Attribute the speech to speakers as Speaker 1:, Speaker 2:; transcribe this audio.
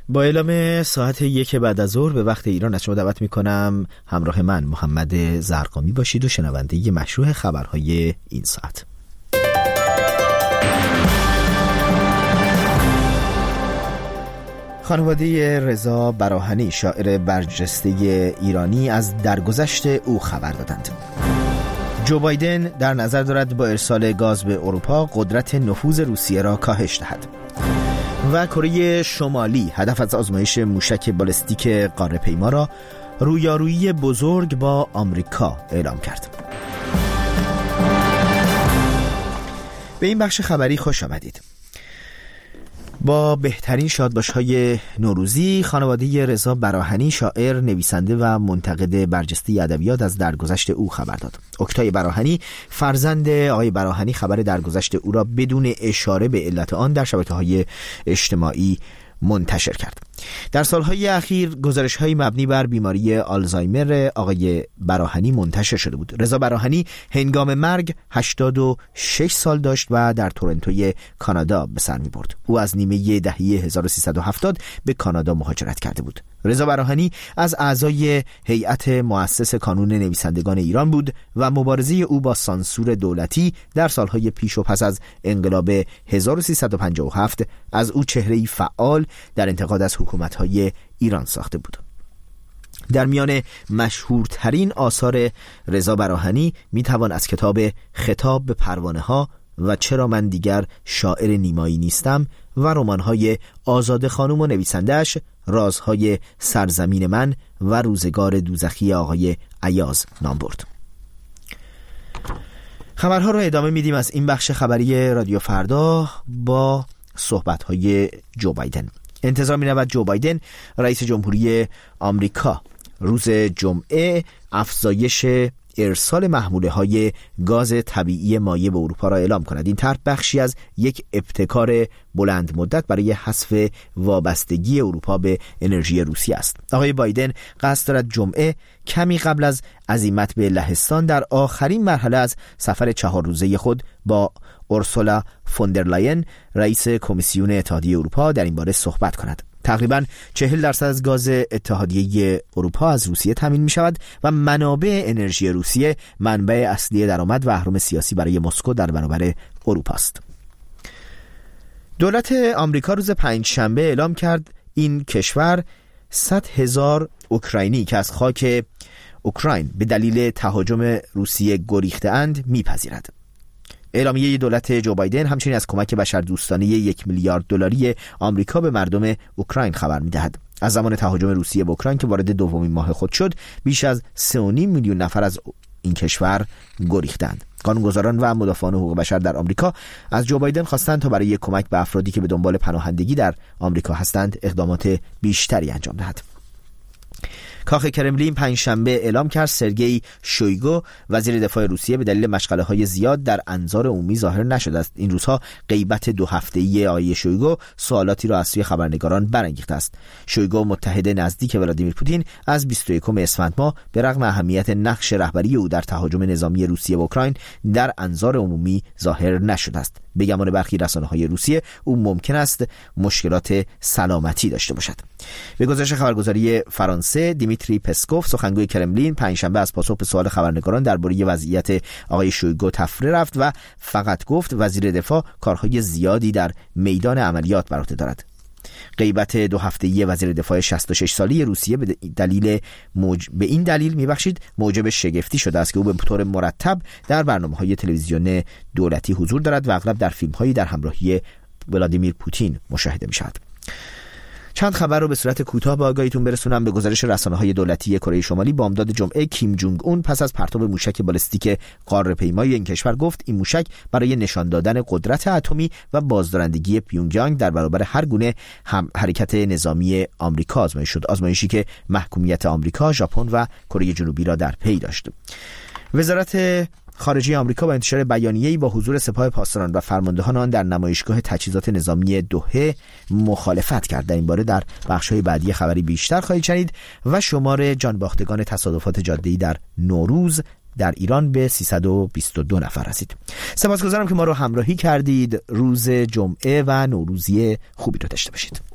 Speaker 1: با اعلام ساعت 1 بعد از ظهر به وقت ایران از شما دعوت میکنم همراه من محمد زرقامی باشید و شنونده مشروع خبرهای این ساعت. خانواده رضا براهنی شاعر برجسته ایرانی از درگذشت او خبر دادند. جو بایدن در نظر دارد با ارسال گاز به اروپا قدرت نفوذ روسیه را کاهش دهد. و کره شمالی هدف از آزمایش موشک بالستیک قاره‌پیما را رویارویی بزرگ با آمریکا اعلام کرد. به این بخش خبری خوش آمدید. با بهترین شادباش‌های نوروزی خانواده رضا براهنی شاعر، نویسنده و منتقد برجسته ادبیات از درگذشت او خبر داد. اکتای براهنی فرزند آقای براهنی خبر درگذشت او را بدون اشاره به علت آن در شبکه‌های اجتماعی منتشر کرد. در سالهای اخیر گزارش‌های مبنی بر بیماری آلزایمر آقای براهنی منتشر شده بود. رضا براهنی هنگام مرگ 86 سال داشت و در تورنتوی کانادا به سر می‌برد. او از نیمه دهه 1370 به کانادا مهاجرت کرده بود. رضا براهنی از اعضای هیئت مؤسس کانون نویسندگان ایران بود و مبارزه او با سانسور دولتی در سالهای پیش و پس از انقلاب 1357 از او چهره‌ای فعال در انتقاد از حکومت‌های ایران ساخته بود. در میان مشهورترین آثار رضا براهنی میتوان از کتاب خطاب به پروانه‌ها و چرا من دیگر شاعر نیمایی نیستم و رمان‌های آزاده خانم و نویسنده‌اش رازهای سرزمین من و روزگار دوزخی آقای ایاز نام برد. خبرها رو ادامه میدیم از این بخش خبری رادیو فردا با صحبت‌های جو بایدن. انتظار می‌رود جو بایدن رئیس جمهوری آمریکا روز جمعه افزایش ارسال محموله‌های گاز طبیعی مایع به اروپا را اعلام کند. این طرح بخشی از یک ابتکار بلند مدت برای حذف وابستگی اروپا به انرژی روسیه است. آقای بایدن قصد دارد جمعه کمی قبل از عزیمت به لهستان در آخرین مرحله از سفر 4 روزه خود با اورسولا فوندرلاین رئیس کمیسیون اتحادیه اروپا در این باره صحبت کند. تقریباً 40% از گاز اتحادیه اروپا از روسیه تامین می شود و منابع انرژی روسیه منبع اصلی درآمد و اهرم سیاسی برای مسکو در برابر اروپا است. دولت آمریکا روز پنجشنبه اعلام کرد این کشور 100,000 اوکراینی که از خاک اوکراین به دلیل تهاجم روسیه گریخته‌اند میپذیرد. اعلامیه دولت جو بایدن همچنین از کمک بشردوستانه 1 میلیارد دلاری آمریکا به مردم اوکراین خبر می‌دهد. از زمان تهاجم روسیه به اوکراین که وارد دومین ماه خود شد، بیش از 3.5 میلیون نفر از این کشور گریختند. قانونگذاران و مدافعان حقوق بشر در آمریکا از جو بایدن خواستند تا برای کمک به افرادی که به دنبال پناهندگی در آمریکا هستند اقدامات بیشتری انجام دهد. کاخ کرملین پنجشنبه اعلام کرد سرگئی شویگو وزیر دفاع روسیه به دلیل مشغله‌های زیاد در انظار عمومی ظاهر نشده است. این روزها غیبت 2 هفته‌ای آقای شویگو سوالاتی را از سوی خبرنگاران برانگیخته است. شویگو متحد نزدیک ولادیمیر پوتین از 21 اسفند ماه به رغم اهمیت نقش رهبری او در تهاجم نظامی روسیه به اوکراین در انظار عمومی ظاهر نشده است. به گمان برخی رسانه‌های روسیه او ممکن است مشکلات سلامتی داشته باشد. به گزارش خبرگزاری فرانسه دیمیتری پسکوف سخنگوی کرملین پنجشنبه از پاسخ به سوال خبرنگاران درباره وضعیت آقای شویگو تفره رفت و فقط گفت وزیر دفاع کارهای زیادی در میدان عملیات بر عهده دارد. غیبت 2 هفته‌ای وزیر دفاع 66 ساله روسیه به این دلیل موجب شگفتی شده است که او به طور مرتب در برنامه‌های تلویزیون دولتی حضور دارد و اغلب در فیلم‌هایی در همراهی ولادیمیر پوتین مشاهده می‌شود. چند خبر رو به صورت کوتاه به آگاهیتون برسونم. به گزارش رسانه‌های دولتی کره شمالی بامداد جمعه کیم جونگ اون پس از پرتاب موشک بالستیک قاره‌پیمای این کشور گفت این موشک برای نشان دادن قدرت اتمی و بازدارندگی پیونگیانگ در برابر هر گونه حرکت نظامی آمریکا آزمایش شد، آزمایشی که محکومیت آمریکا، ژاپن و کره جنوبی را در پی داشت. وزارت خارجه آمریکا با انتشار بیانیه‌ای با حضور سپاه پاسداران و فرماندهان آن در نمایشگاه تجهیزات نظامی دوحه مخالفت کرد. در این باره در بخش‌های بعدی خبری بیشتر خواهید شنید و شمار جانباختگان تصادفات جاده‌ای در نوروز در ایران به 322 نفر رسید. سپاسگزارم که ما رو همراهی کردید. روز جمعه و نوروزی خوبی رو داشته باشید.